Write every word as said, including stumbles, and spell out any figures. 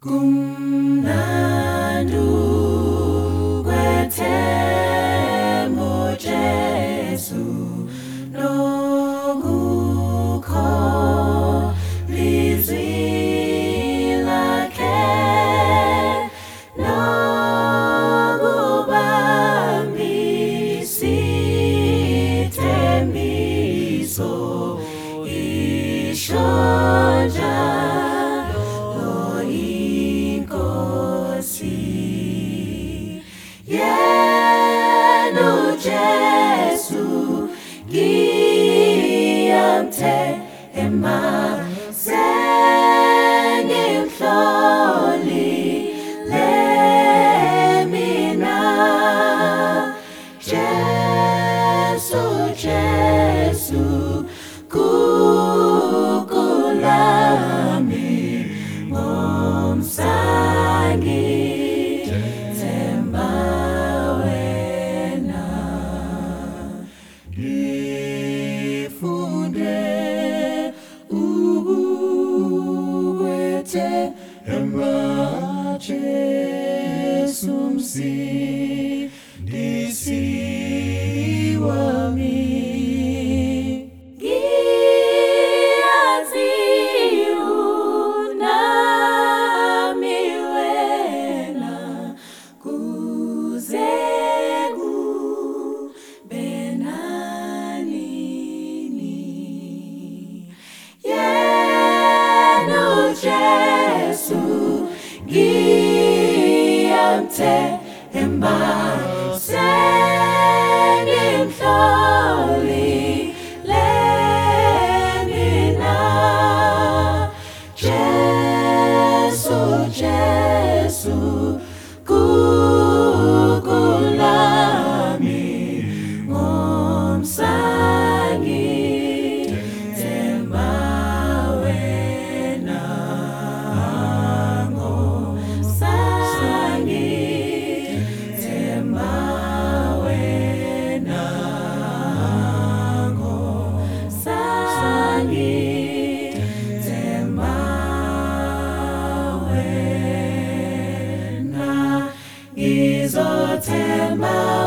Kumnandu kwethemba uJesu nokukholwa izwi lakhe nokubambisa ithembiso ishonja Jesu ngiyamthemba sengimhlolile mina Jesu Jesu kukulami ngomsangi Emma Jesu msindisi wami ngiyazi unami wena kuze kube nanini yena Jesu ngiyamthemba sengimhlolile mina Jesu Jesu kukulami ngomsangi Izothemba